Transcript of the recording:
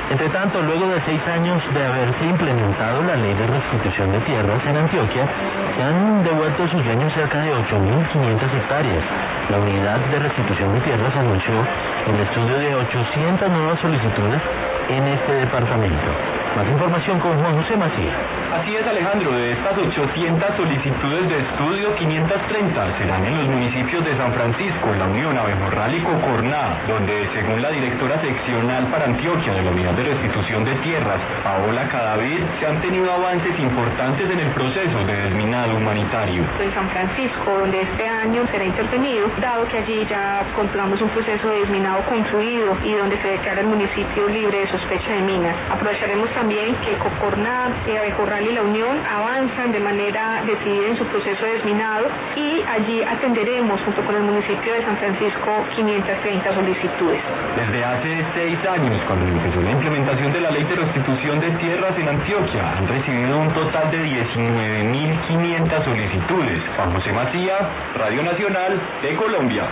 Entre tanto, luego de 6 años de haberse implementado la ley de restitución de tierras en Antioquia, se han devuelto a sus dueños cerca de 8.500 hectáreas. La unidad de restitución de tierras anunció el estudio de 800 nuevas solicitudes en este departamento. Más información con Juan José Macías. Así es, Alejandro, de estas 800 solicitudes de estudio, 530 serán en los municipios de San Francisco, La Unión, Abejorral y Cocorná, donde, según la directora seccional para Antioquia de la Unidad de Restitución de Tierras, Paola Cadavid, se han tenido avances importantes en el proceso de desminado humanitario. En San Francisco, donde este año será intervenido, dado que allí ya controlamos un proceso de desminado concluido y donde se declara el municipio libre de sospecha de minas. Aprovecharemos también que Cocorná, Abejorral y La Unión avanzan de manera decidida en su proceso de desminado y allí atenderemos junto con el municipio de San Francisco 530 solicitudes. Desde hace 6 años, cuando empezó la implementación de la ley de restitución de tierras en Antioquia, han recibido un total de 19.500 solicitudes. Juan José Macías, Radio Nacional de Colombia.